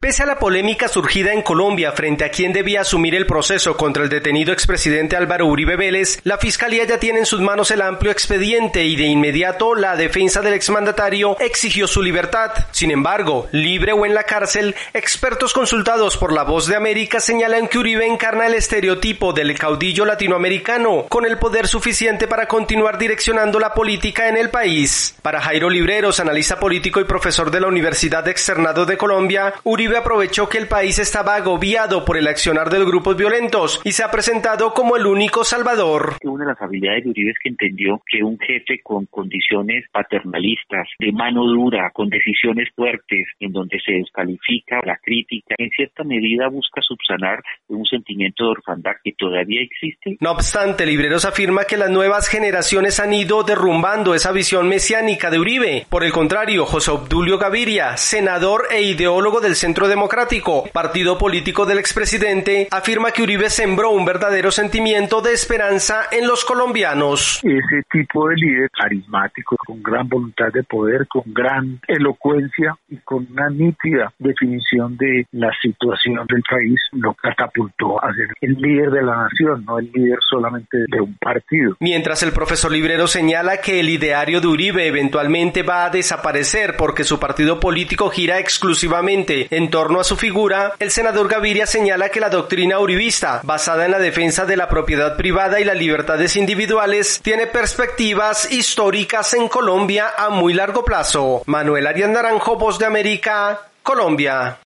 Pese a la polémica surgida en Colombia frente a quién debía asumir el proceso contra el detenido expresidente Álvaro Uribe Vélez, la Fiscalía ya tiene en sus manos el amplio expediente y de inmediato la defensa del exmandatario exigió su libertad. Sin embargo, libre o en la cárcel, expertos consultados por La Voz de América señalan que Uribe encarna el estereotipo del caudillo latinoamericano, con el poder suficiente para continuar direccionando la política en el país. Para Jairo Libreros, analista político y profesor de la Universidad de Externado de Colombia, Uribe aprovechó que el país estaba agobiado por el accionar de los grupos violentos y se ha presentado como el único salvador. Una de las habilidades de Uribe es que entendió que un jefe con condiciones paternalistas, de mano dura, con decisiones fuertes, en donde se descalifica la crítica, en cierta medida busca subsanar un sentimiento de orfandad que todavía existe. No obstante, Libreros afirma que las nuevas generaciones han ido derrumbando esa visión mesiánica de Uribe. Por el contrario, José Obdulio Gaviria, senador e ideólogo del Centro Democrático, partido político del expresidente, afirma que Uribe sembró un verdadero sentimiento de esperanza en los colombianos. Ese tipo de líder carismático, con gran voluntad de poder, con gran elocuencia y con una nítida definición de la situación del país, lo catapultó a ser el líder de la nación, no el líder solamente de un partido. Mientras el profesor Librero señala que el ideario de Uribe eventualmente va a desaparecer porque su partido político gira exclusivamente en torno a su figura, el senador Gaviria señala que la doctrina uribista, basada en la defensa de la propiedad privada y las libertades individuales, tiene perspectivas históricas en Colombia a muy largo plazo. Manuel Arias Naranjo, Voz de América, Colombia.